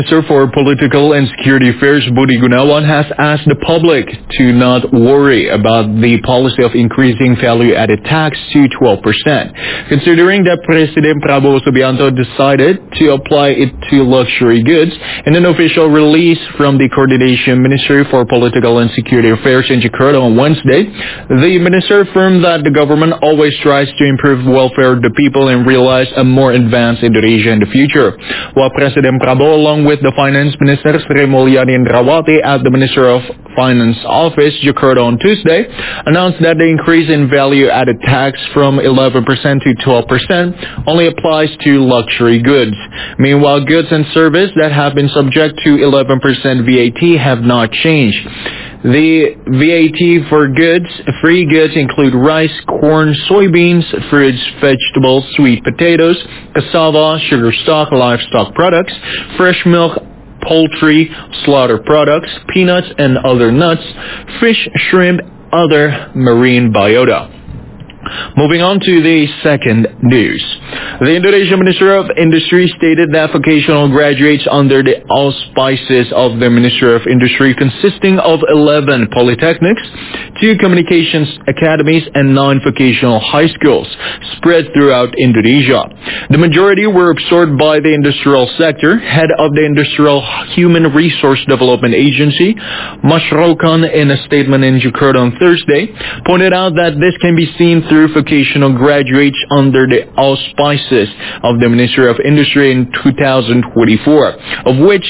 Minister for Political and Security Affairs Budi Gunawan has asked the public to not worry about the policy of increasing value-added tax to 12%, considering that President Prabowo Subianto decided to apply it to luxury goods. In an official release from the Coordination Ministry for Political and Security Affairs in Jakarta on Wednesday, the minister affirmed that the government always tries to improve welfare of the people and realize a more advanced Indonesia in the future. While President Prabowo, along with the Finance Minister Sri Mulyani Indrawati at the Minister of Finance Office, Jakarta on Tuesday, announced that the increase in value-added tax from 11% to 12% only applies to luxury goods. Meanwhile, goods and services that have been subject to 11% VAT have not changed. The VAT for free goods include rice, corn, soybeans, fruits, vegetables, sweet potatoes, cassava, sugar stock, livestock products, fresh milk, poultry, slaughter products, peanuts and other nuts, fish, shrimp, other marine biota. Moving on to the second news. The Indonesian Minister of Industry stated that vocational graduates under the auspices of the Ministry of Industry, consisting of 11 polytechnics, 2 communications academies and 9 vocational high schools spread throughout Indonesia. The majority were absorbed by the industrial sector. Head of the Industrial Human Resource Development Agency, Masrokan, in a statement in Jakarta on Thursday, pointed out that this can be seen through vocational graduates under the auspices of the Ministry of Industry in 2024, of which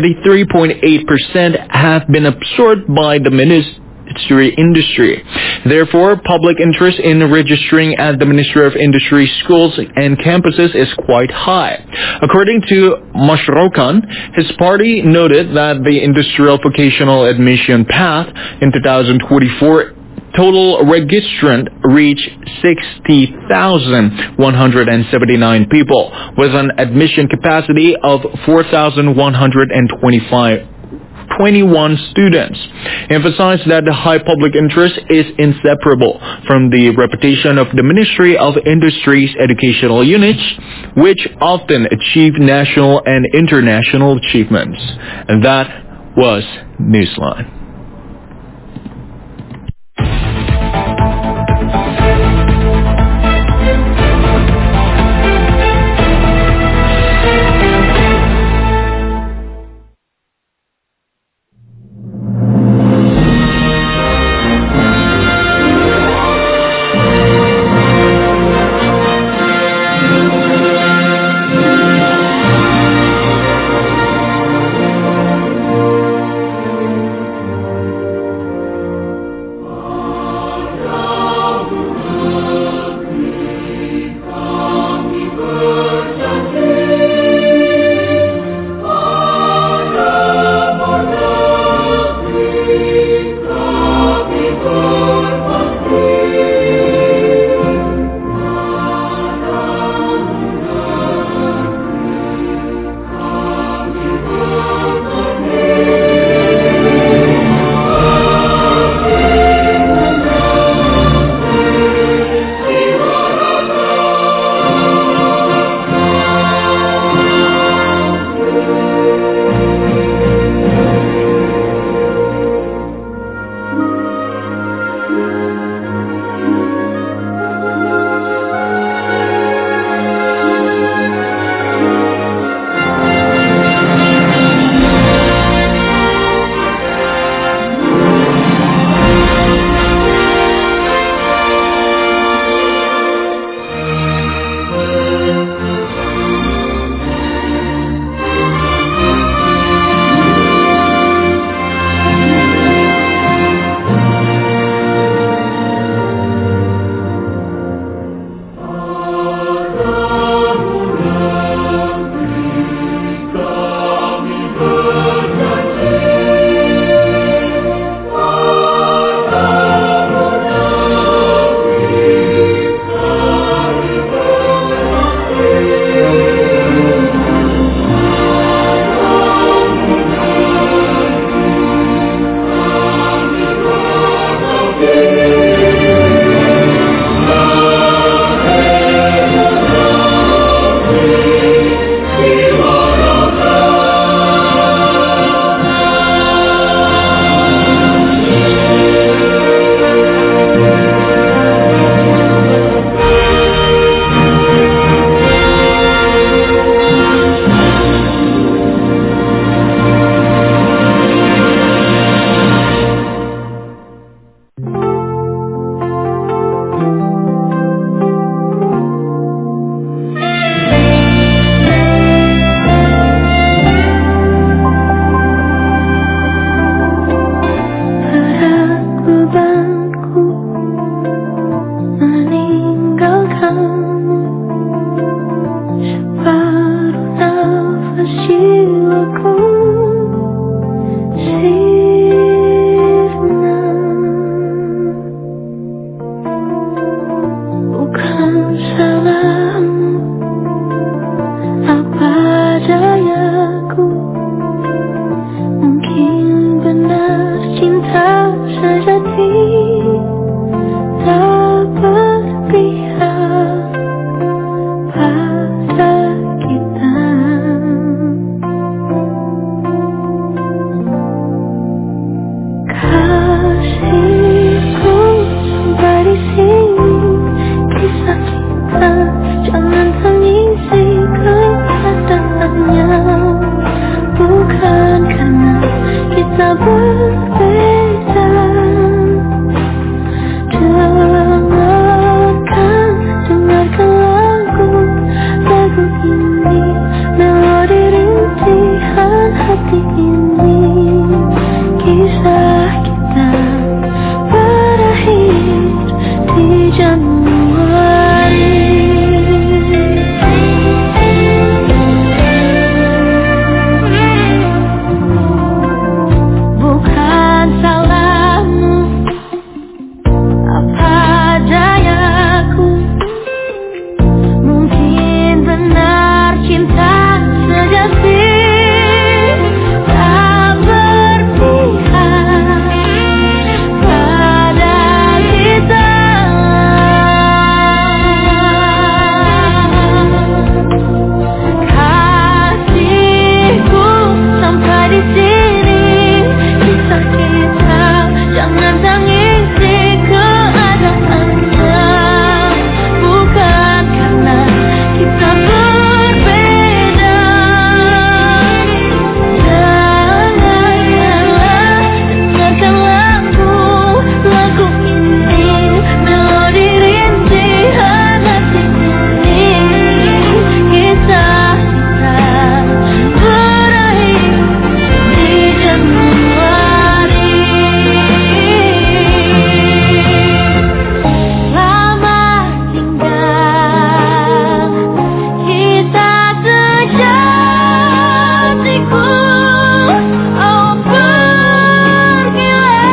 73.8% have been absorbed by the Industry. Therefore, public interest in registering at the Ministry of Industry schools and campuses is quite high. According to Masrokan, his party noted that the industrial vocational admission path in 2024 total registrant reached 60,179 people, with an admission capacity of 4,121 students. Emphasized that the high public interest is inseparable from the reputation of the Ministry of Industry's educational units, which often achieve national and international achievements. And that was Newsline. sejati tak berpihak pada kita. Kasihku sampai di sini, kisah kita jangan tangisi keadaannya. Bukan karena kita berbeda. Dengarkan lagu ini, melodi rintihan hati ini. Kisah kita berakhir di Januari. Bukan salahmu, apa dayaku. Mungkin benar cinta sejati tak berpihak pada kita. Kasihku sampai di sini, kisah kita jangan tangisi keadaannya. Bukan karena kita berbeda. Dengarkan lagu ini, melodi rintihan hati ini. Kisah kita berakhir di Januari. Selamat tinggal kita sejatiku. Oh pergilah.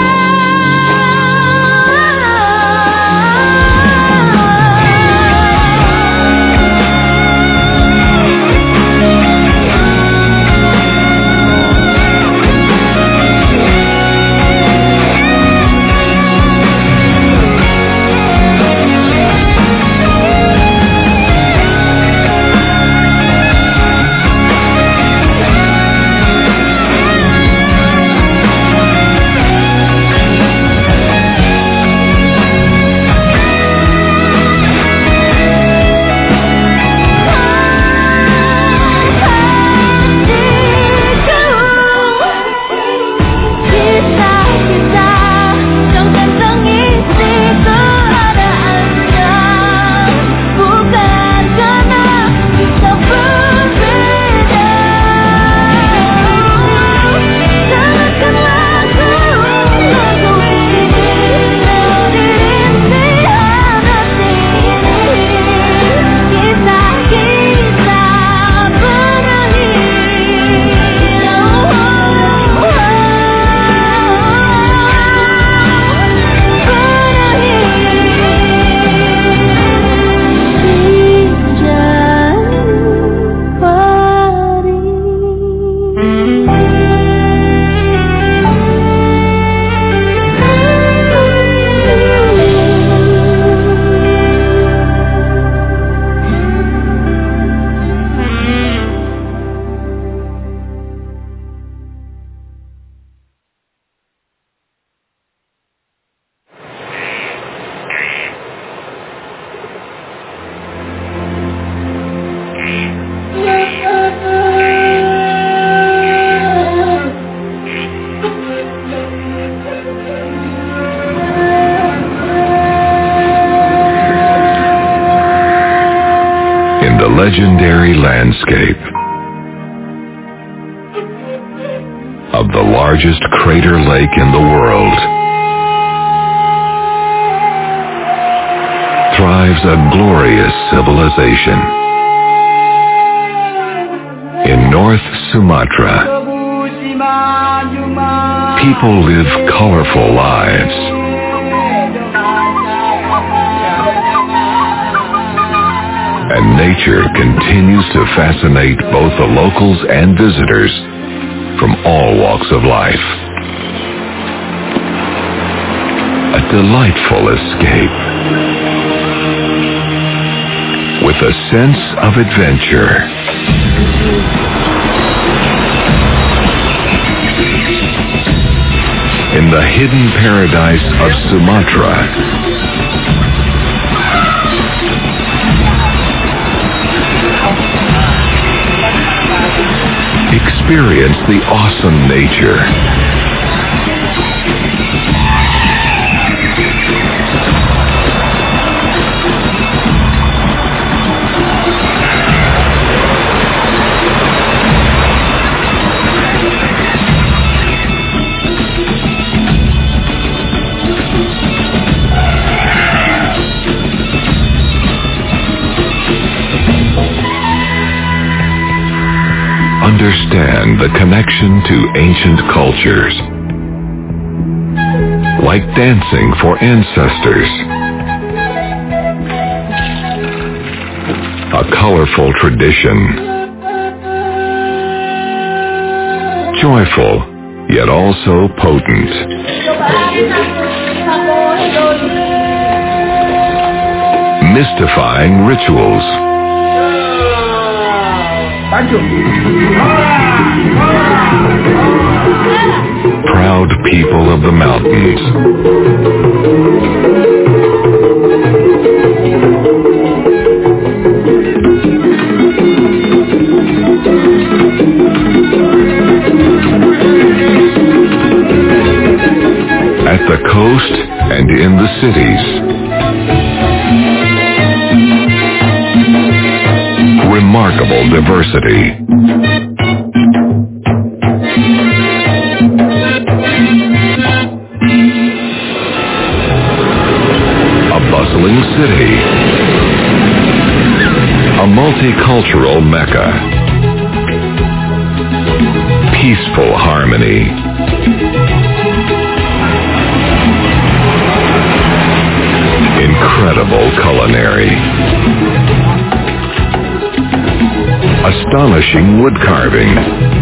Kisah kita jangan tangisi keadaannya. Bukan karena kita berbeda. Dengarkan lagu ini, melodi rintihan hati ini. Kisah kita in the legendary landscape of the largest crater lake in the world thrives a glorious civilization. In North Sumatra, people live colorful lives. And nature continues to fascinate both the locals and visitors from all walks of life. delightful escape with a sense of adventure. In the hidden paradise of Sumatra, experience the awesome nature. Understand the connection to ancient cultures, like dancing for ancestors, a colorful tradition, joyful yet also potent, mystifying rituals, proud people of the mountains. At the coast and in the cities. Remarkable diversity. A bustling city. A multicultural Mecca. Peaceful harmony. Incredible culinary. Astonishing wood carving.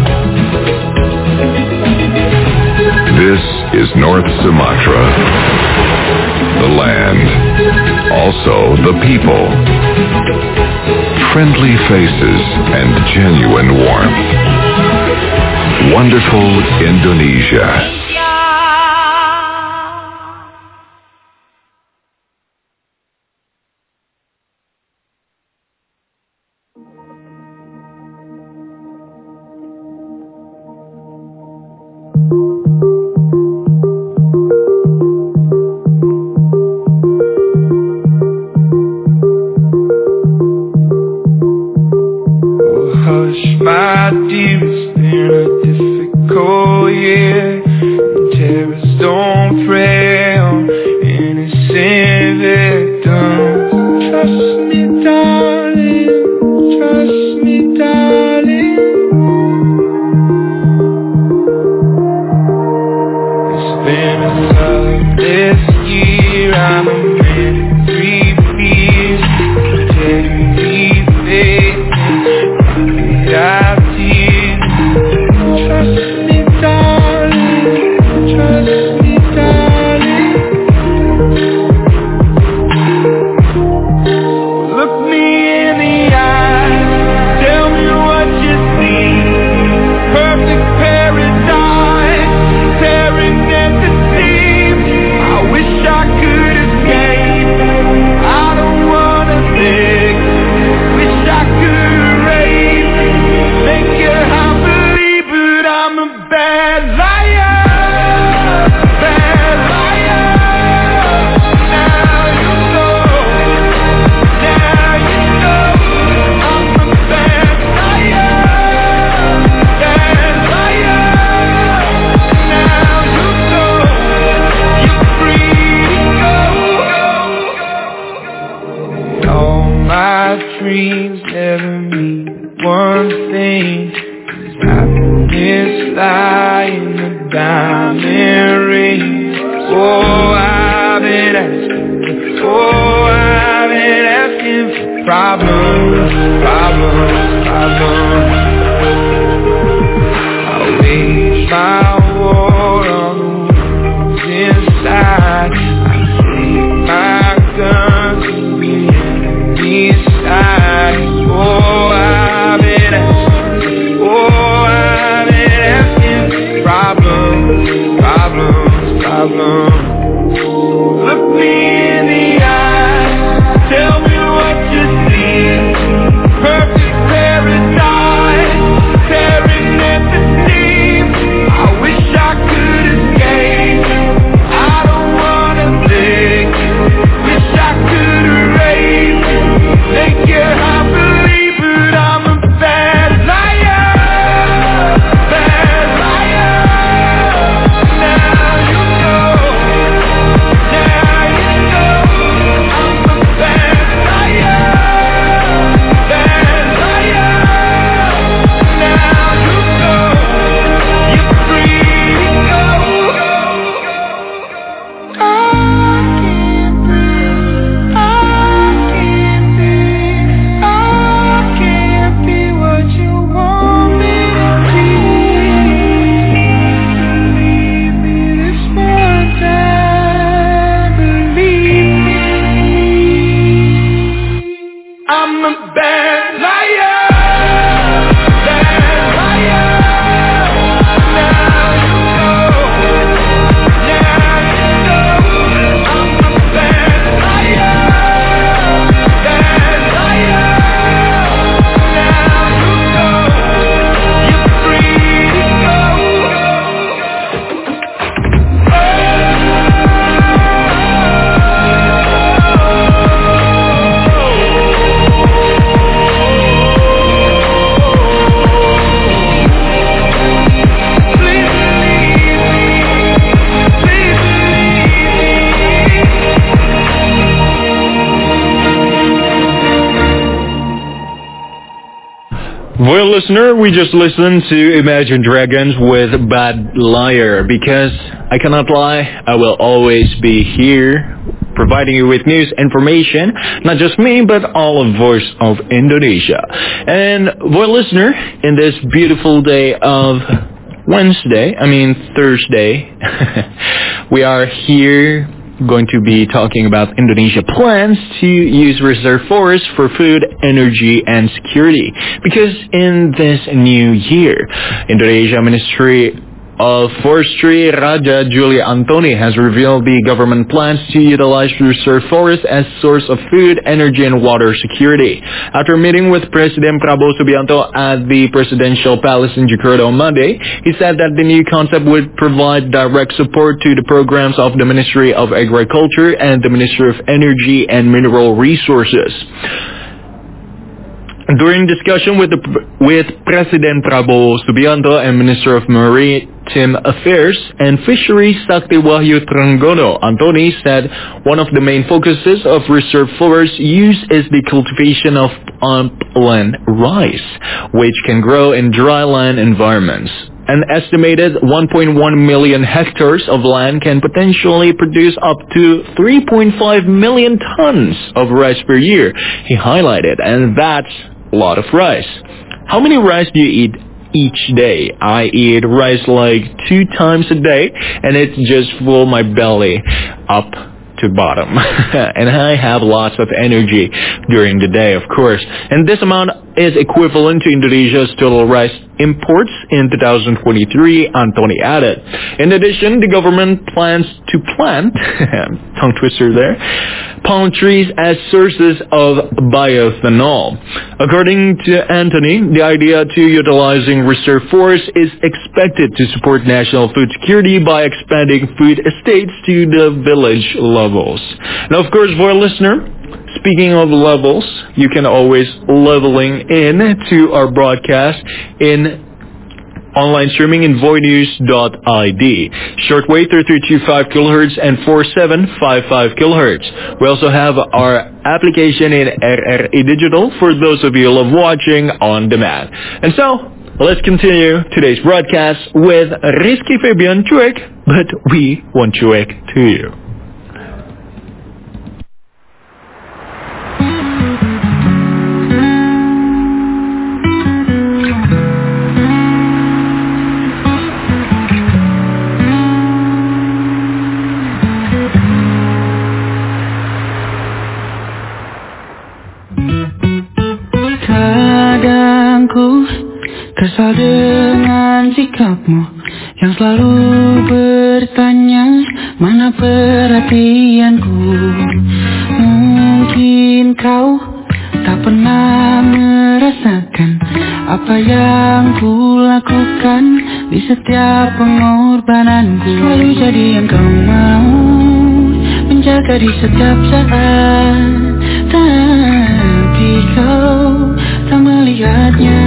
This is North Sumatra, the land, also the people. Friendly faces and genuine warmth. Wonderful Indonesia. My dear, it's been a difficult year. Terrorists don't prey on innocent victims. Trust me, darling. Trust me, darling. It's been a tough year. I'm a man of three fears. Integrity, faith, I've tears. Trust me, darling. Trust me, darling. Look me in the eye. Tell me what you see. Perfect paradise, tearing at the seams. I wish I could escape. I don't wanna think. Wish I could erase. Make you happily, but I'm a bad liar. Bad liar. Now you know. Now you know. I'm a bad liar. Bad liar. Now you know. You're free to go. All my dreams never mean one thing. Happiness lie in the diamond ring. Oh, I've been asking. Oh, I've been asking for problems, problems, problems. I wage my war on the wounds inside. I Well, listener, we just listened to Imagine Dragons with Bad Liar. Because I cannot lie, I will always be here providing you with news, information, not just me, but all of Voice of Indonesia. And, well, listener, in this beautiful day of Thursday, we are here going to be talking about Indonesia plans to use reserve forests for food, energy, and security. Because in this new year, Indonesia Ministry of Forestry Raja Juli Antoni has revealed the government plans to utilize reserve forests as source of food, energy, and water security. After meeting with President Prabowo Subianto at the Presidential Palace in Jakarta on Monday, he said that the new concept would provide direct support to the programs of the Ministry of Agriculture and the Ministry of Energy and Mineral Resources. During discussion with President Prabowo Subianto and Minister of Maritime Affairs and Fisheries Sakti Wahyu Trenggono, Antoni said one of the main focuses of reserve forest use is the cultivation of upland rice, which can grow in dry land environments. An estimated 1.1 million hectares of land can potentially produce up to 3.5 million tons of rice per year, he highlighted, and that's a lot of rice. How many rice do you eat each day? I eat rice like 2 times a day, and it just fills my belly up to bottom. And I have lots of energy during the day, of course. And this amount is equivalent to Indonesia's total rice imports in 2023, Antoni added. In addition, the government plans to plant, tongue twister there, palm trees as sources of bioethanol. According to Antoni, the idea to utilizing reserve forests is expected to support national food security by expanding food estates to the village levels. Now, of course, for a listener, speaking of levels, you can always leveling in to our broadcast in online streaming in voinews.id. Shortwave 3325 kHz and 4755 kHz. We also have our application in RRI Digital for those of you who love watching on demand. And so, let's continue today's broadcast with Rizky Febian Cuek, but we want Cuek to you. Kesal dengan sikapmu yang selalu bertanya mana perhatianku. Mungkin kau tak pernah merasakan apa yang ku lakukan di setiap pengorbananku. Selalu jadi yang kau mau, menjaga di setiap saat, tapi kau tak melihatnya.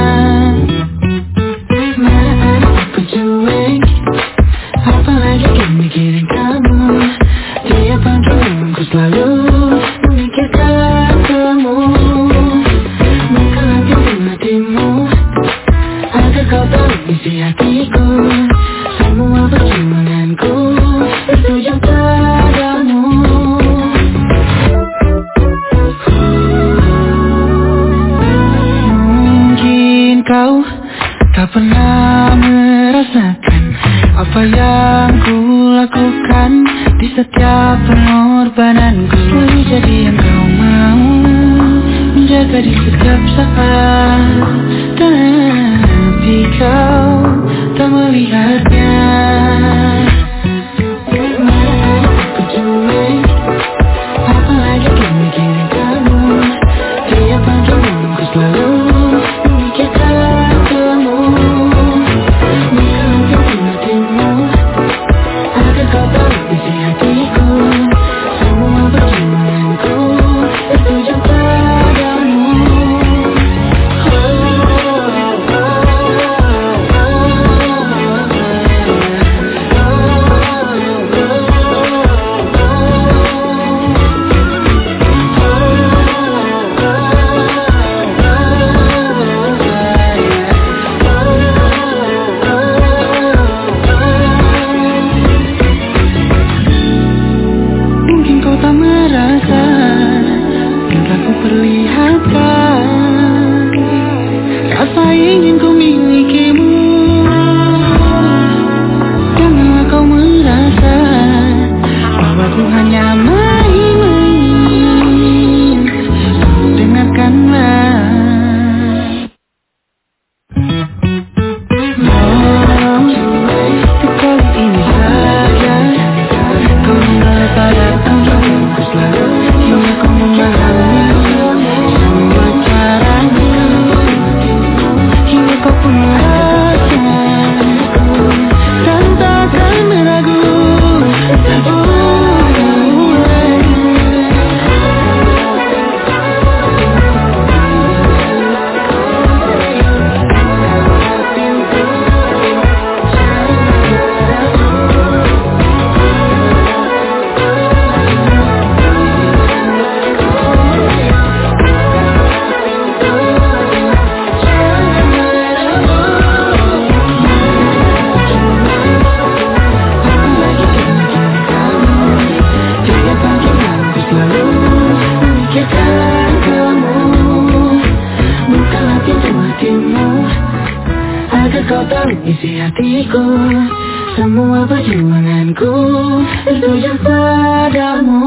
Mikirin kamu, tiap pagi ku selalu memikirkan kamu. Menggelapkan hatimu, agar kau tahu isi hatiku. Semua perjuanganku bertuju padamu. Mungkin kau tak pernah merasakan apa yang ku lakukan di setiap pengorbananku. Selalu jadi yang kau mau, menjaga di setiap saat, tapi kau tak melihatnya. Aku cuek, apalagi kan mikirin kamu. Tiap pagi ku selalu memikirkan kamu. Semua perjuanganku bertuju padamu. milikku. Semua perjuanganku tertuju padamu.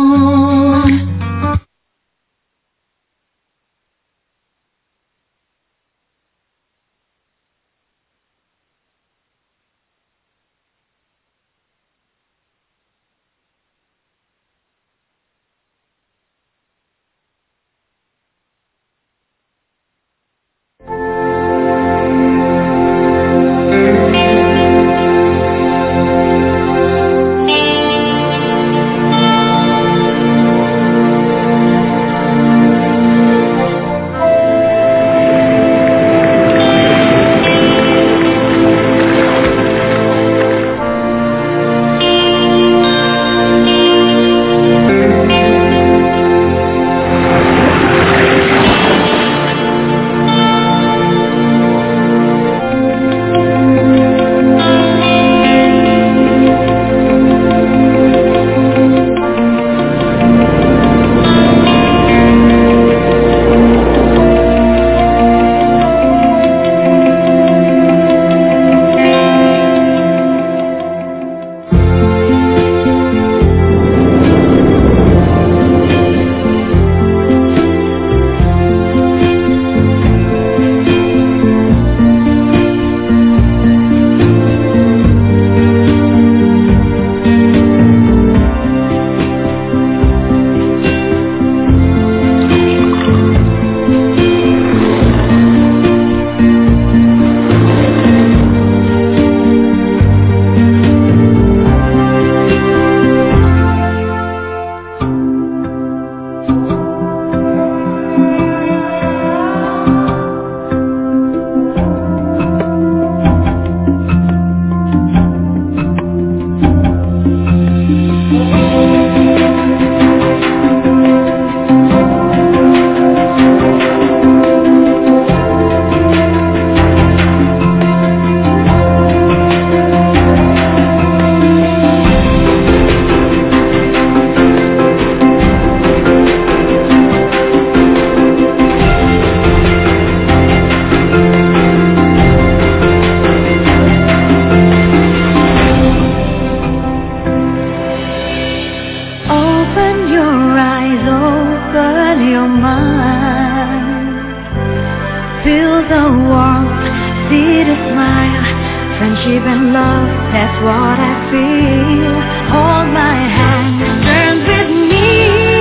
Feel the warmth, see the smile, friendship and love, that's what I feel. Hold my hand, turn with me.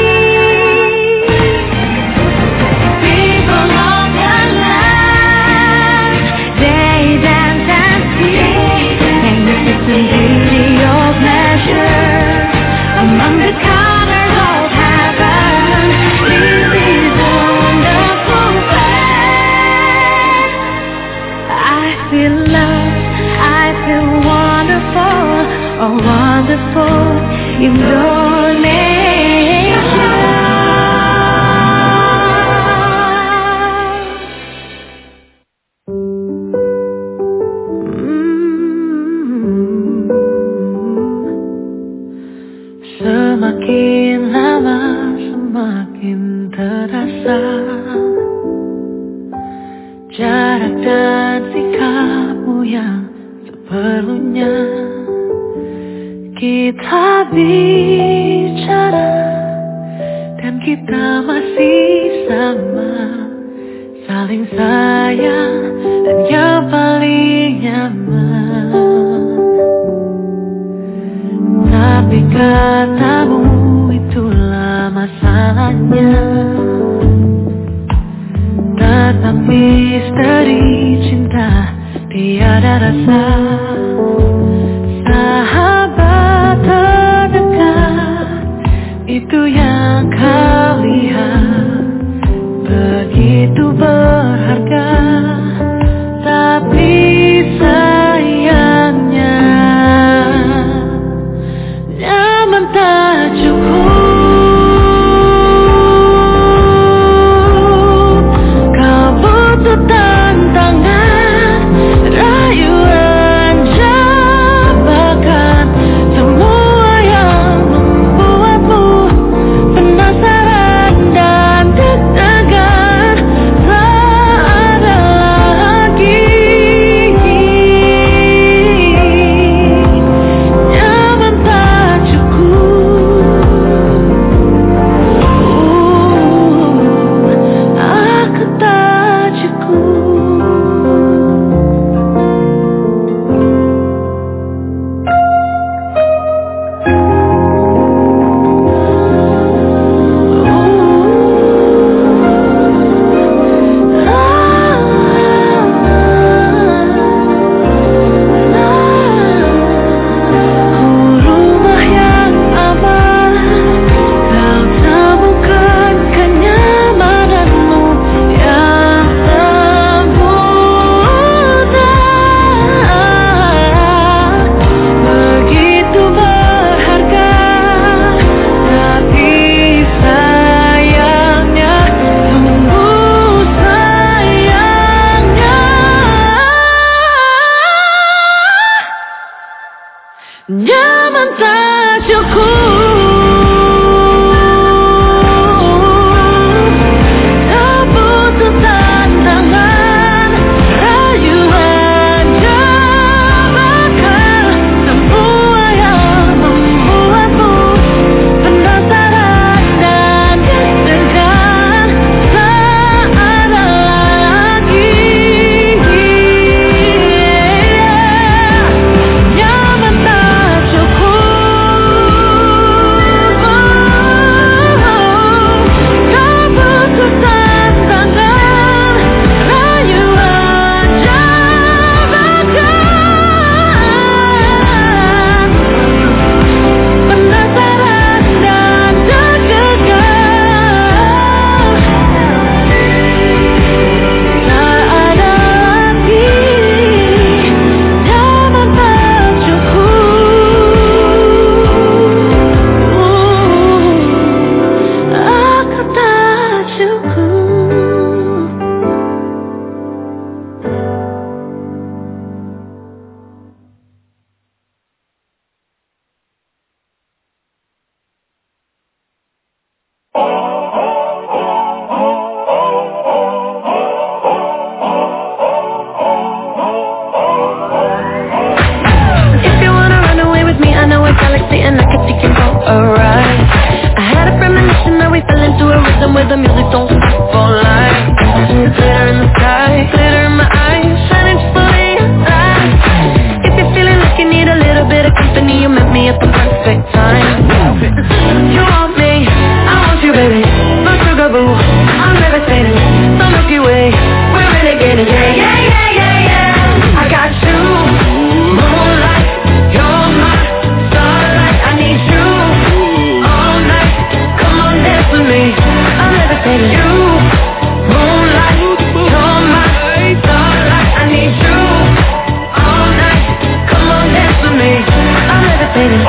People of the land, they dance and sing, magnificent beauty of pleasure among the colors of heaven. This is wonderful place. I feel love, I feel wonderful, oh wonderful Indonesia. Semakin lama semakin terasa jarak dan sikapmu yang seperlunya kita bicara dan kita masih sama, saling sayang dan yang paling nyaman. Tapi katamu itulah masalahnya, tetap misteri cinta tiada rasa. Sahabat terdekat itu yang kau lihat begitu berharga, tapi sayangnya nyaman tak cukup. Kau butuh tantangan, rayuan jauh. nyaman tak cukup. Keputusan tangan rayuan jebakan, semua yang membuatmu penasaran dan deg-degan tak ada lagi. Nyaman tak cukup. Keputusan tangan rayuan jebakan, penasaran dan deg-degan tak ada lagi. Nyaman tak cukup. Aku tak cukup. If you wanna run away with me, I know a galaxy and I can take you for a ride. I had a premonition that we fell into a rhythm where the music don't stop for life. Glitter in the sky, glitter in my eyes, shining just the way you like. If you're feeling like you need a little bit of company, you met me at the perfect time. You want me, I want you, baby. My sugar boo, I'm devastated. The Milky Way, we're renegading. Yeah, yeah, yeah, yeah, yeah. I got you, moonlight. You're my starlight. I need you all night. Come on, dance with me. I'm levitating. You, moonlight. You're my starlight. I need you all night. Come on, dance with me. I'm levitating.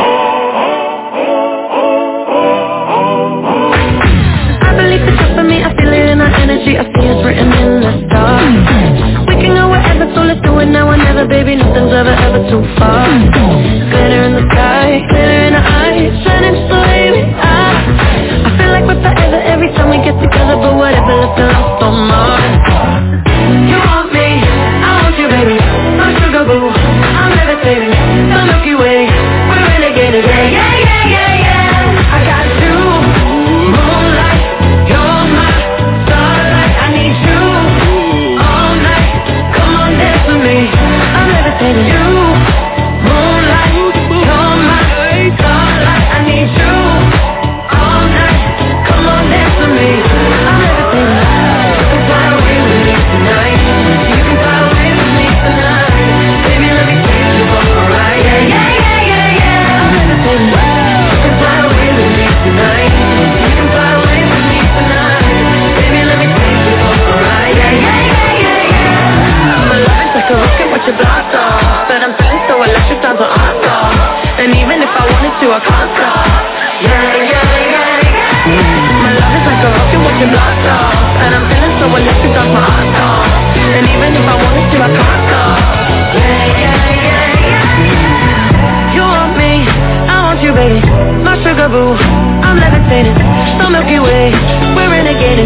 I believe it's up for me. I feel it in our energy. I see it's written in the stars. We can go wherever, so let's do it now or never, baby. Nothing's ever too far. Glitter in the sky, glitter in our eyes, shining just the way we are. I feel like we're forever every time we get together, but whatever, let's get lost on Mars. You want me, I want you, baby. My sugar boo, I'm levitating. The Milky Way, we're renegading. Yeah, yeah, yeah, yeah, yeah. I got you, moonlight. You're my starlight. I need you all night. Come on, dance with me. I'm levitating. You, moonlight. You're my starlight. I need you all night. Come on, dance with me. I'm levitating. You can fly away with me tonight. You can fly away with me tonight. Baby, let me take you for a ride. Yeah, yeah, yeah, yeah, yeah. I'm levitating. You can fly away with me tonight. You can fly away with me tonight. Baby, let me take you for a ride. Yeah, yeah, yeah, yeah, yeah. My love is like a rocket, watch it blast off. But I'm feeling so electric, time to on. And even if I wanted to, I can't stop. Yeah, yeah, yeah, yeah. My love is like a rocket, watch it blast off. And I'm feeling so electric, time to on. And even if I wanted to, I can't stop. Yeah, yeah, yeah, yeah. You want me, I want you, baby. My sugar boo, I'm levitating. The Milky Way, we're renegading.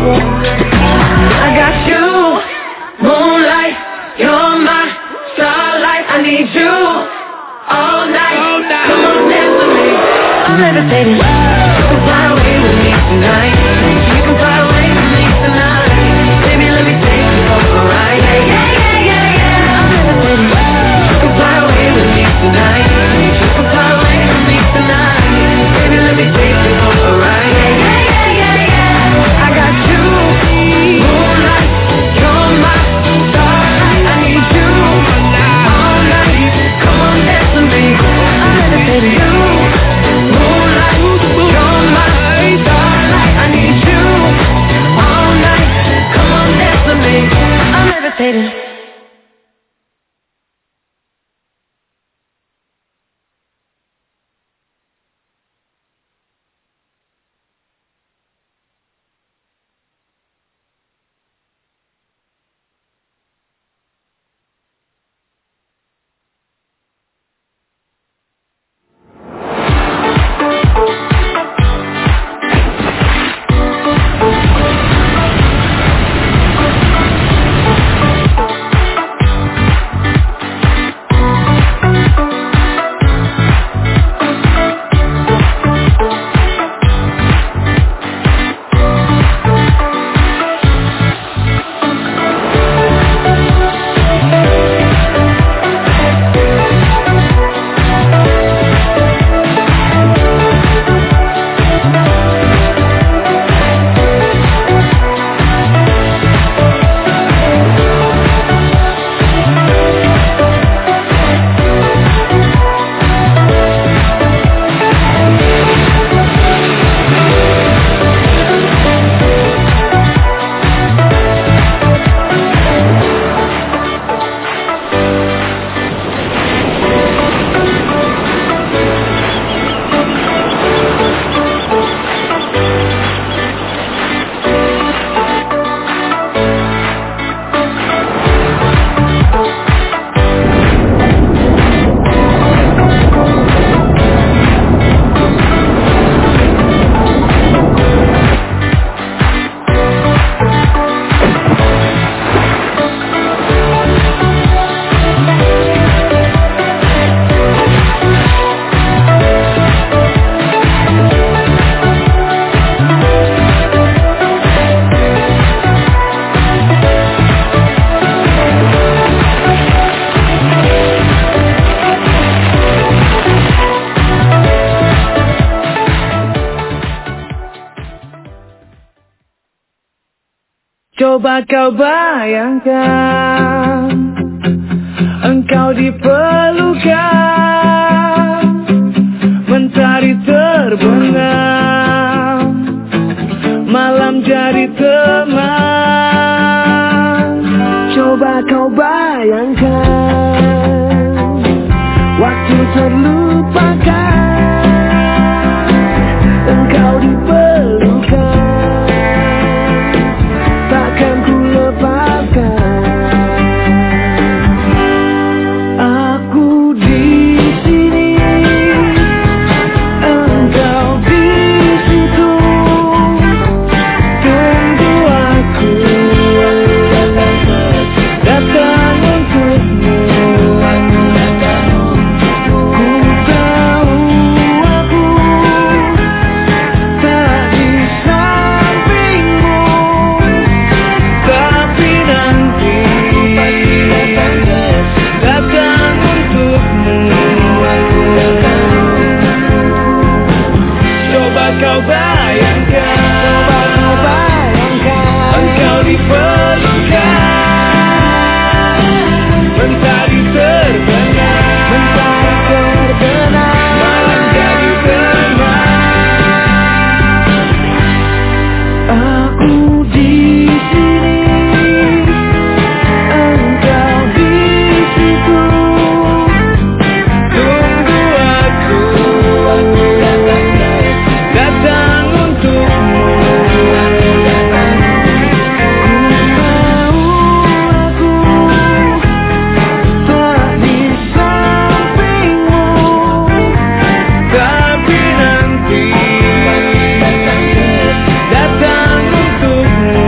I got you, moonlight. You're my starlight. I need you all night. Come on, dance with me. I'm levitating. You can fly away with me tonight. You can fly away with me tonight. Baby, let me take you for a ride. Yeah, yeah, yeah, yeah, yeah. I'm levitating. You can fly away with me tonight. You can fly away with me tonight. Baby, let me take you for a ride. Yeah, yeah, yeah, yeah, yeah. I got you, moonlight. You're my starlight. I need you all night. Come on, dance with me. I'm levitating. You, moonlight. Coba kau bayangkan, engkau dipelukan, mentari terbenam, malam jadi teman. Coba kau bayangkan, waktu terlupakan, engkau dipelukan, takkan ku lepaskan. Aku di sini, engkau di situ, tunggu aku datang untukmu. Ku tahu aku tak di sampingmu, tapi nanti datang untukmu. Coba kau bayangkan, engkau dipelukan, mentari terbenam, malam jadi teman. Aku di sini, engkau di situ, tunggu aku datang untukmu. Ku tahu aku tak di sampingmu, tapi nanti datang untukmu.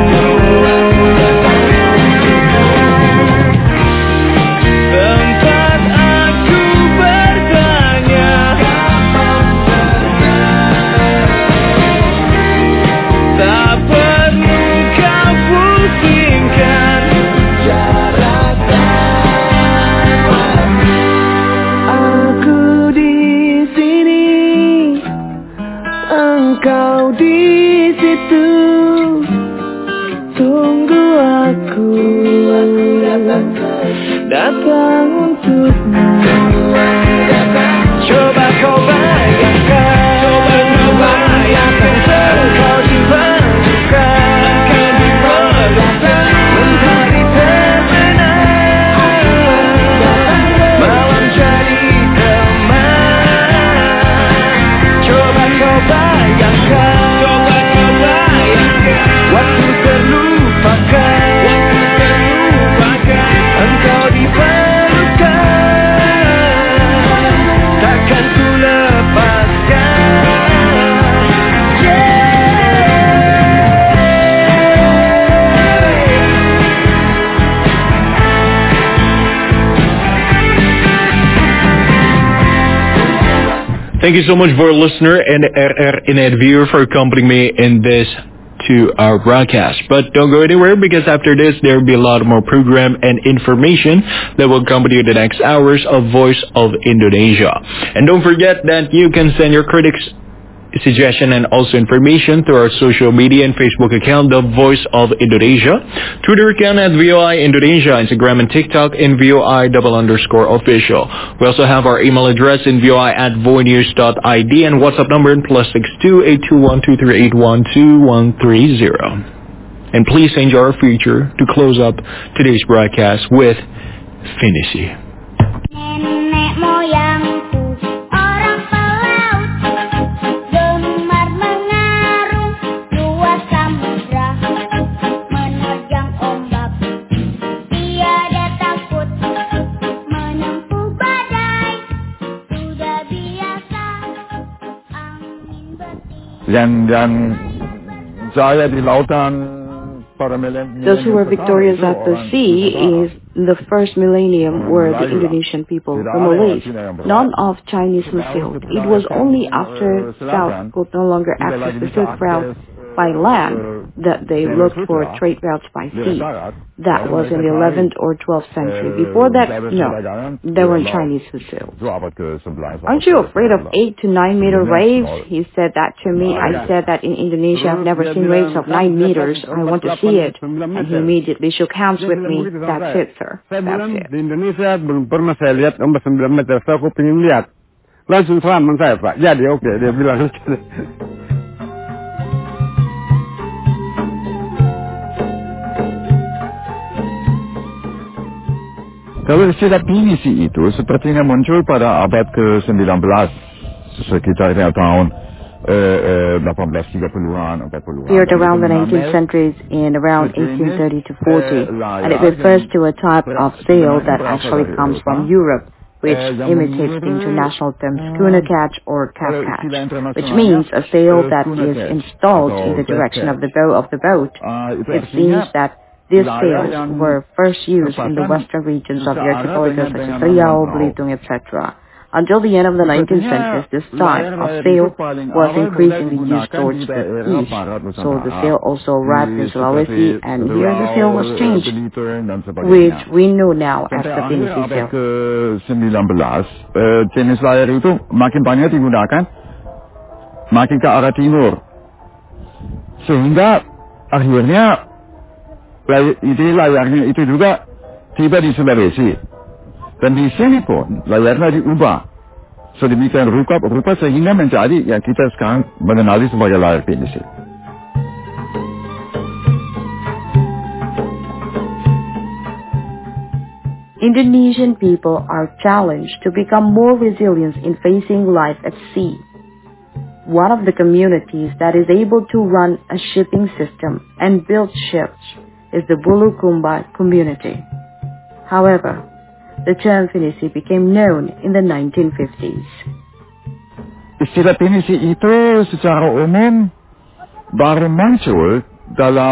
Tempat aku bertanya, tak perlu kau pusingkan aku di sini, engkau di situ, tunggu aku datang untukmu. Coba kau bayangkan, engkau dipelukan, mentari terbenam, malam jadi teman. Coba kau bayangkan, waktu terlupakan, engkau dipelukan, takkan ku lepaskan. Thank you so much for listener and RR viewer for accompanying me in this to our broadcast. But don't go anywhere, because after this there will be a lot more program and information that will accompany you the next hours of Voice of Indonesia. And don't forget that you can send your critics suggestion and also information through our social media and Facebook account, The Voice of Indonesia, Twitter account at VOI Indonesia, Instagram and TikTok in VOI_official. We also have our email address in VOI@voinews.id and WhatsApp number in +62 821 231 And please enjoy our feature to close up today's broadcast with Finisi. Nenek moyangku orang pelaut, gemar mengarung luas samudra, menerjang ombak, tiada takut, menempuh badai, sudah biasa angin bertiup. Dan saya di lautan. Those who were victorious at the sea is the first millennium were the Indonesian people, the Malays. None of Chinese who sailed. It was only after South could no longer access the Silk Route by land that they looked for trade routes by sea. That was in the 11th or 12th century. Before that, no, there weren't Chinese who sailed. Aren't you afraid of 8 to 9 meter waves? He said that to me. I said that in Indonesia I've never seen waves of 9 meters. I want to see it. And he immediately shook hands with me. That's it, sir. That's it. Di Indonesia belum pernah saya lihat ombak 9 meter. Saya pengen lihat. Langsung selamat saya, Pak. Jadi oke, dia bilang. Kalau istilah pinisi itu sepertinya muncul pada abad ke-19, sekitar tahun 1830-an, 40-an. Appeared around the 19th century in around 1830 to 40, and it refers to a type of sail that actually comes from Europe, which imitates the international term schooner catch or calf catch, which means a sail that is installed in the direction of the bow of the boat. It seems that these sails were first used in the western regions of the archipelago such as Riau, Belitung, etc. Until the end of the 19th century, this type of sail was increasingly used towards the east. So the sail also arrived in Sulawesi, and here the sail was changed, which we know now as the Pinisi sail. Jenis layar itu makin banyak digunakan, makin ke arah timur. Sehingga akhirnya layarnya itu juga tiba di Sulawesi. Dan di sini pun layarnya diubah sedemikian rupa sehingga menjadi yang kita sekarang mengenali sebagai layar pinisi. Indonesian people are challenged to become more resilient in facing life at sea. One of the communities that is able to run a shipping system and build ships is the Bulukumba community. However, the term Pinisi became known in the 1950s. Istilah Pinisi itu secara umum baru muncul dalam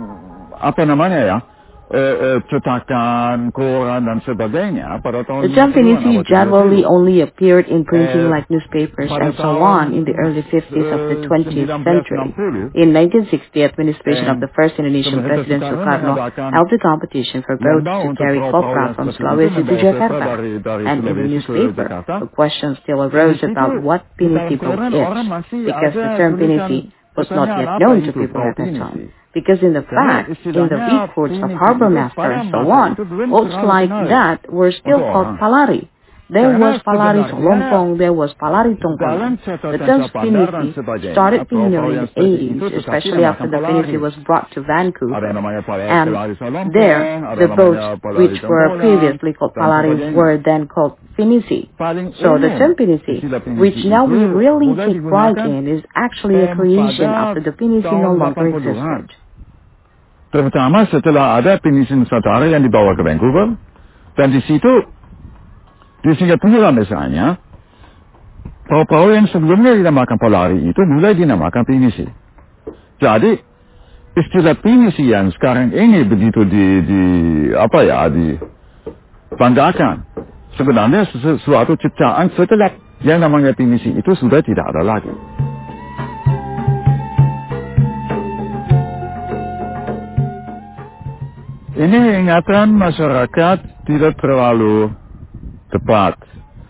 cetakan, koran dan sebagainya pada tahun. The term Pinisi generally only appeared in printing like newspapers and so on in the early 50s of the 20th century. In 1960, administration of the first Indonesian President Sukarno held a competition for boats to carry copra from Sulawesi to Jakarta. And in the newspaper, the question still arose about what Pinisi boat is, because the term Pinisi was not yet known to people at that time. Because in the fact, in the reports of harbor master and so on, boats like that were still called palari. There was palari Solompong, there was palari Tongkol. The term Pinisi started being known in the 80s, especially after the Pinisi was brought to Vancouver. And there, the boats which were previously called palari were then called Pinisi. So the term Pinisi, which now we really take pride in, is actually a creation after the Pinisi no longer existed. Terutama setelah ada Pinisi Nusantara yang dibawa ke Vancouver, dan di situ, di Singapura misalnya, perahu-perahu yang sebelumnya dinamakan palari itu mulai dinamakan Pinisi. Jadi, istilah Pinisi yang sekarang ini begitu dibanggakan, sebenarnya sesuatu ciptaan setelah yang namanya Pinisi itu sudah tidak ada lagi. Ini ingatan masyarakat tidak terlalu tepat.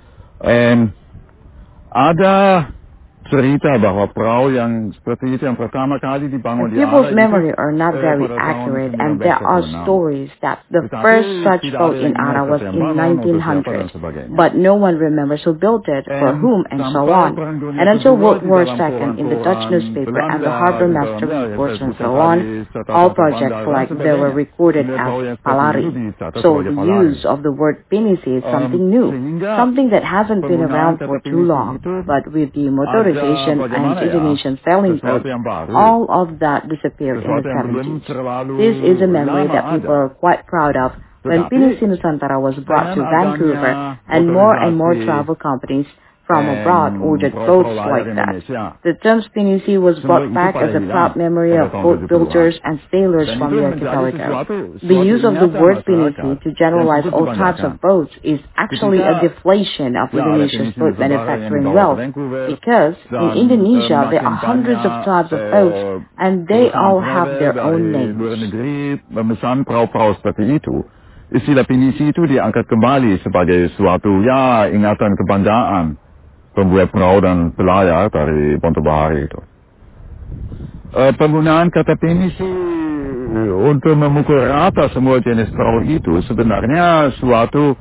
Ada cerita bahwa perahu yang seperti itu yang pertama kali dibangun di People's memory are not very accurate, and there are stories that the first such boat in Ara was in 1900, but no one remembers who built it, for whom, and so on. And until World War II, in the Dutch newspaper and the harbor master reports and so on, all projects like they were recorded as palari. So the use of the word Pinisi is something new, something that hasn't been around for too long, but with the motorization and Indonesian sailing boats, all of that disappeared in the 70s. This is a memory that people are quite proud of. When Pinisi Nusantara was brought to Vancouver, and more travel companies from abroad ordered boats like that. The term Pinisi was brought back as a proud memory of boat builders and sailors from the archipelago. The use of the word Pinisi to generalize all types of boats is actually a deflation of Indonesia's boat manufacturing wealth, because in Indonesia there are hundreds of types of boats and they all have their own names. Memesan perahu-perahu seperti itu, istilah Pinisi itu diangkat kembali sebagai suatu ingatan kebanggaan pembuat perahu dan pelayar dari Ponto Bahari itu. Penggunaan kata Pinisi untuk memukul rata semua jenis perahu itu sebenarnya suatu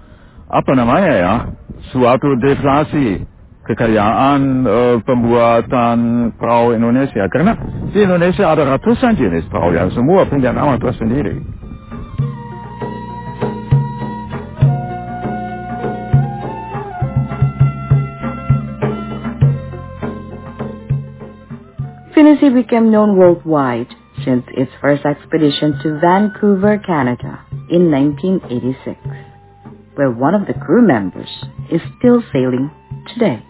suatu deflasi kekayaan pembuatan perahu Indonesia, karena di Indonesia ada ratusan jenis perahu yang semua punya nama tersendiri. Pinisi became known worldwide since its first expedition to Vancouver, Canada in 1986, where one of the crew members is still sailing today.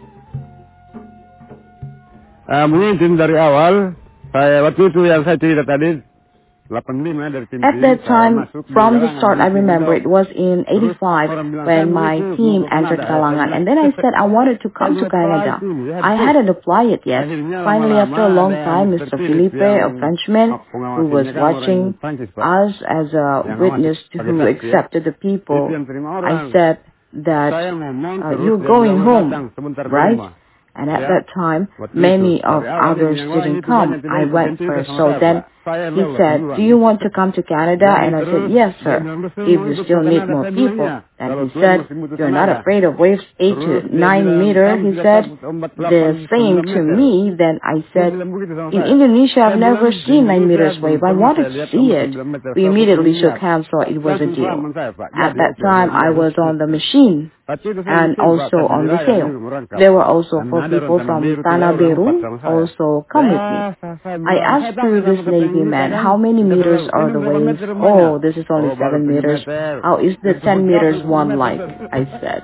Mungkin dari awal, waktu itu yang saya cerita tadi, 85 dari tim. At that time, from the start, I remember it was in 85 when my team entered Kalangan, and then I said I wanted to come to Canada. I hadn't applied it yet. Finally, after a long time, Mr. Felipe, a Frenchman who was watching us as a witness who accepted the people, I said that you're going home, right? And at that time, many of others didn't come. I went first. So then he said, do you want to come to Canada? And I said, yes, sir, if you still need more people. And he said, you're not afraid of waves 8 to 9 meters. He said the same to me. Then I said, in Indonesia, I've never seen 9 meters wave. I wanted to see it. We immediately shook hands, so it was a deal. At that time, I was on the machine and also on the sail. There were also 4 people from Tanah Biru also come with me. I asked this Navy man, how many meters are the waves? Oh, this is only 7 meters. How is the 10 meters one like? I said.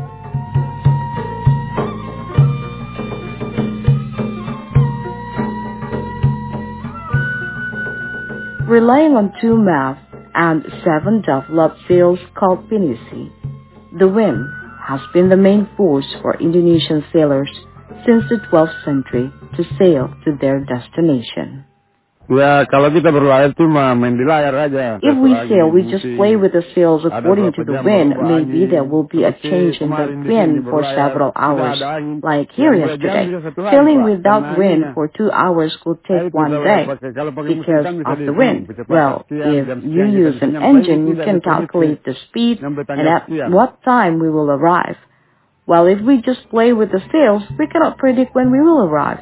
Relying on 2 masts and 7 developed sails called Pinisi, the wind has been the main force for Indonesian sailors since the 12th century to sail to their destination. Ya, kalau kita berlayar itu main di layar aja. If we sail, we just play with the sails according to the wind. Maybe there will be a change in the wind for several hours, like here yesterday. Sailing without wind for 2 hours could take 1 day because of the wind. Well, if you use an engine, you can calculate the speed and at what time we will arrive. Well, if we just play with the sails, we cannot predict when we will arrive.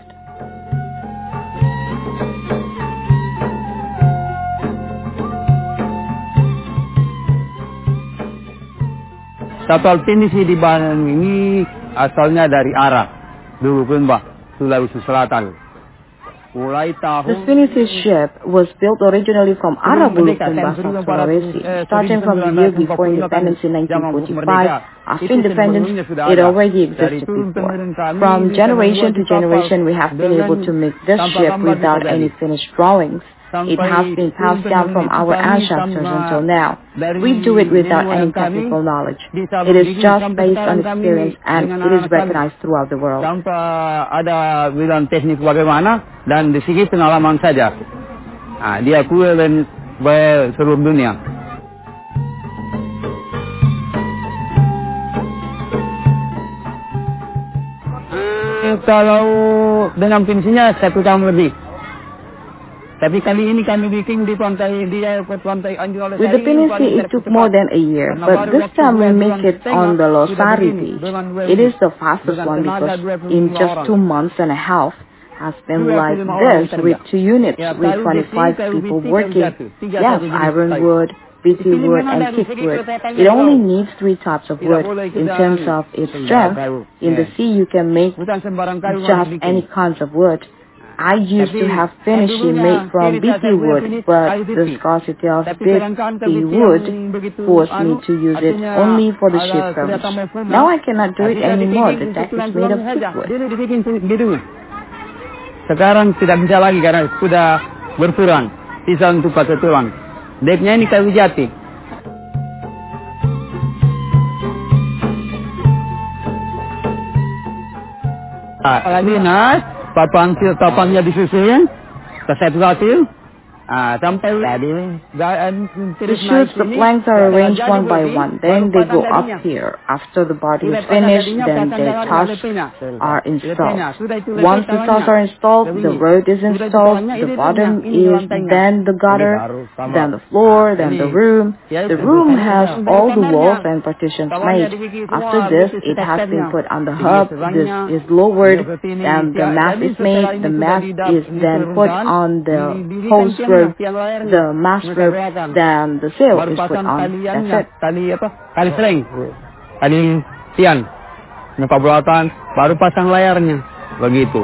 Kapal Pinisi di Bandung ini asalnya dari Arab, dulu pun Sulawesi Selatan. The Pinisi ship was built originally from Arab Bulukumba, Sulawesi. Starting from the year before independence in 1945, after independence, it already existed before. From generation to generation, we have been able to make this ship without any finished drawings. It has been passed down from our ancestors until now. We do it without any technical knowledge. It is just based on experience and it is recognized throughout the world. Tanpa ada bilang teknik bagaimana dan di sini pengalaman saja. Diakui oleh seluruh dunia. Kalau dengan Pinisinya 1 tahun lebih. With the Pinisi, it took more than a year, but this time we make it on the Losari beach. It is the fastest one because in just 2 months and a half has been like this with 2 units, with 25 people working. Yes, ironwood, BT wood, and teak wood. It only needs 3 types of wood. In terms of its strength, in the sea you can make just any kinds of wood. I used to have finishing made from BT wood, but the scarcity of BT wood forced me to use it only for the ship service. Now I cannot do it anymore. The deck is made of teak wood. Sekarang tidak bisa lagi karena sudah berkurang sisa untuk pakai tulang. Deknya ini kayu jati. Lagi nas, papannya disusun, kesatu-satu, sampai the shoots, the planks are arranged one by one. Then they go up here. After the body is finished, then the tusks are installed. Once the tusks are installed, the road is installed. The bottom is then the gutter, then the floor, then the room. The room has all the walls and partitions made. After this, it has been put on the hub. This is lowered, then the mast is made. The mast is then put on the hose rope. The mast rope, then the sail is put on. That's it. Tali sling, tali tian, pembuatan, baru pasang layarnya, begitu.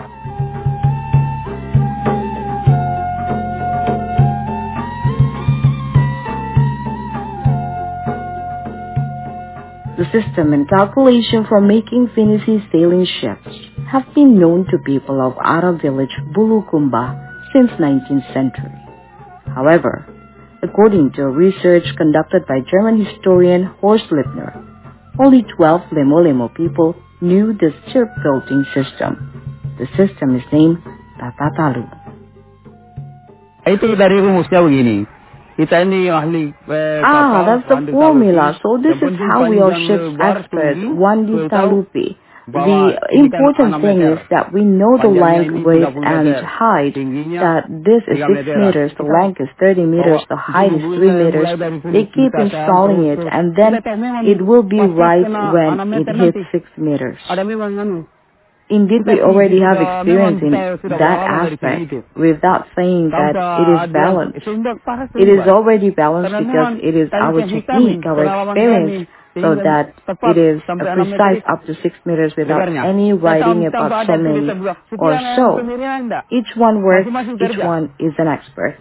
The system and calculation for making finishing sailing ships have been known to people of Arab village Bulukumba since 19th century. However, according to a research conducted by German historian Horst Lippner, only 12 Lemo-Lemo people knew this shipbuilding system. The system is named Tatatalu. Itu dari rumusnya begini. Kita ini ahli. That's the formula. So this is how we are ship experts. Wandi Talupi. The important thing is that we know the length, width, and height, that this is 6 meters, the length is 30 meters, the height is 3 meters. They keep installing it, and then it will be right when it hits 6 meters. Indeed, we already have experience in that aspect, without saying that it is balanced. It is already balanced because it is our technique, our experience, so that it is precise up to 6 meters without any writing about so many or so. Each one works, each one is an expert.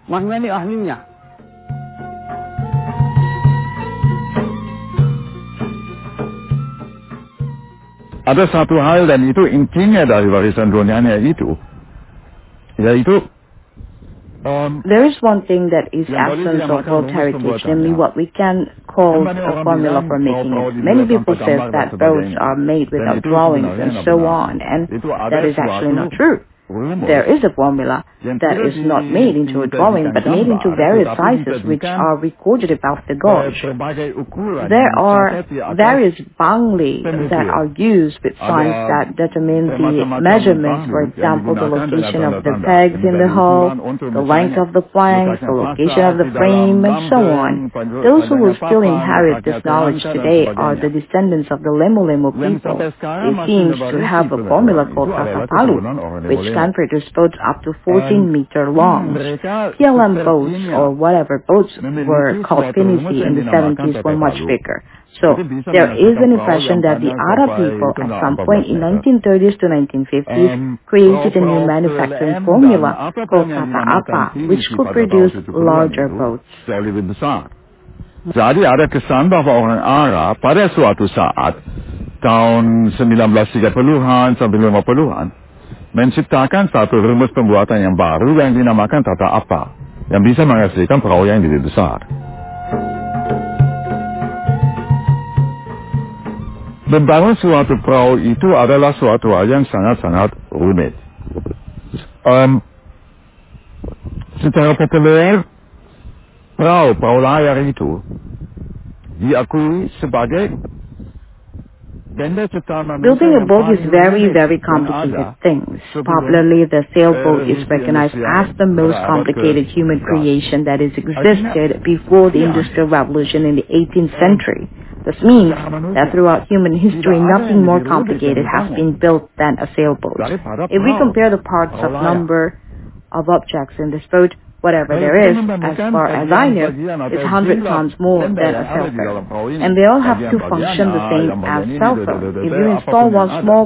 Ada satu hal dan itu intinya dari warisan dunianya itu, yaitu there is one thing that is absence of world heritage, namely what we can call a formula for making it. Many people say that boats are made without drawings and so on, and that is actually not true. There is a formula that is not made into a drawing, but made into various sizes which are recorded about the gauge. There are various bangli that are used with signs that determine the measurements, for example, the location of the pegs in the hull, the length of the planks, the location of the frame, and so on. Those who will still inherit this knowledge today are the descendants of the Lemo-Lemo people. They seem to have a formula called Tatatalu, which can produce boats up to 14-meter long. PLM boats, or whatever boats were called Pinisi in the 70s, were much bigger. So there is an impression that the Arab people at some point in 1930s to 1950s created a new manufacturing formula called Kata Apa, which could produce larger boats. Jadi ada kesan bahwa orang Arab pada suatu saat tahun 1930-an sampai 50-an menciptakan satu rumus pembuatan yang baru yang dinamakan Tata Apa, yang bisa menghasilkan perahu yang lebih besar. Membangun suatu perahu itu adalah suatu hal yang sangat-sangat rumit. Secara populer, perahu layar itu diakui sebagai building a boat is very, very complicated thing. Popularly, the sailboat is recognized as the most complicated human creation that has existed before the Industrial Revolution in the 18th century. This means that throughout human history, nothing more complicated has been built than a sailboat. If we compare the parts of number of objects in this boat, whatever there is, as far as I know, is 100 times more than a sailboat. And they all have to function the same as sailboat. If you install one small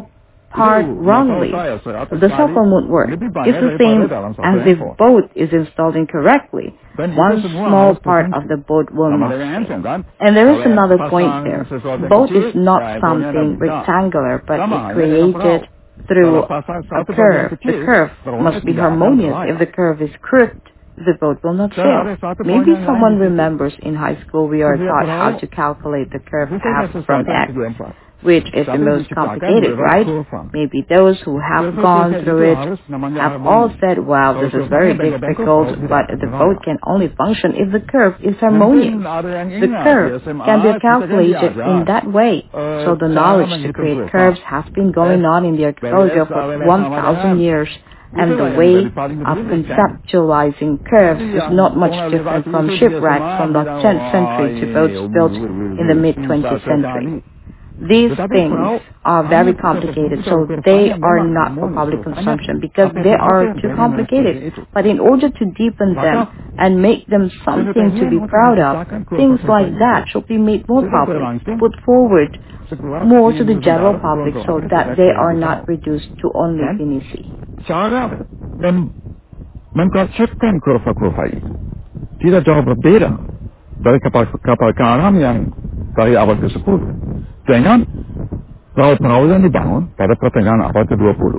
part wrongly. The so-called mood work is the same as if boat is installed incorrectly. One small part of the boat will not fail. And there is another point there. Boat is not something rectangular, but it's created through a curve. The curve must be harmonious. If the curve is crooked, the boat will not fail. Maybe someone remembers in high school we are taught how to calculate the curve f from x, which is the most complicated, right? Maybe those who have gone through it have all said, wow, this is very difficult, but the boat can only function if the curve is harmonious. The curve can be calculated in that way. So the knowledge to create curves has been going on in the archaeology for 1,000 years. And the way of conceptualizing curves is not much different from shipwrecks from the 10th century to boats built in the mid-20th century. These things are very complicated, so they are not for public consumption because they are too complicated. But in order to deepen them and make them something to be proud of, things like that should be made more public, put forward more to the general public so that they are not reduced to only finisi. Cara mengkonsepkan kurva-kurva itu tidak jauh berbeda dari kapal karam yang dari abad ke-10 dengan perahu yang dibangun pada pertengahan abad ke-20.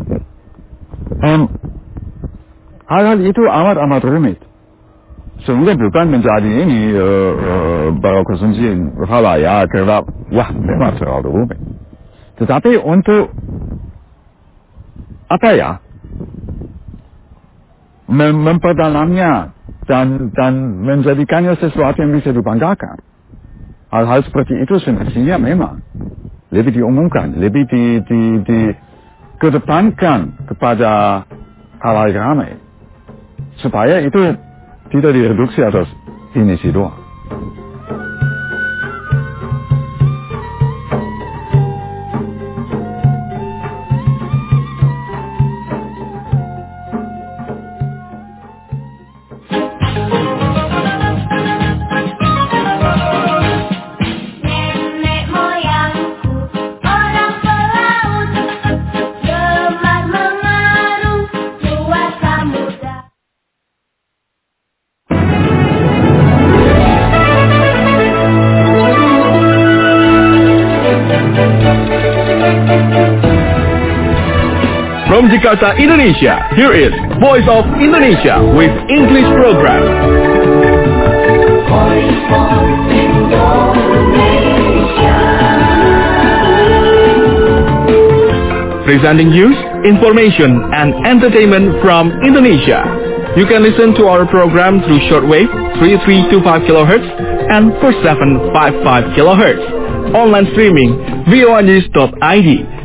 Hal-hal itu amat rumit. Sehingga bukan menjadi ini berkonsumsi halayak kerana wah memang terlalu rumit. Tetapi untuk apa ya, memperdalamnya dan menjadikannya sesuatu yang bisa dibanggakan. Hal-hal seperti itu semestinya memang lebih diumumkan, lebih dikedepankan kepada hal-hal ramai supaya itu tidak direduksi atas finisi doang. From Jakarta, Indonesia, here is Voice of Indonesia with English program. Voice of Indonesia. Presenting news, information, and entertainment from Indonesia. You can listen to our program through shortwave 3325 kHz and 4755 kHz. Online streaming voanews.id.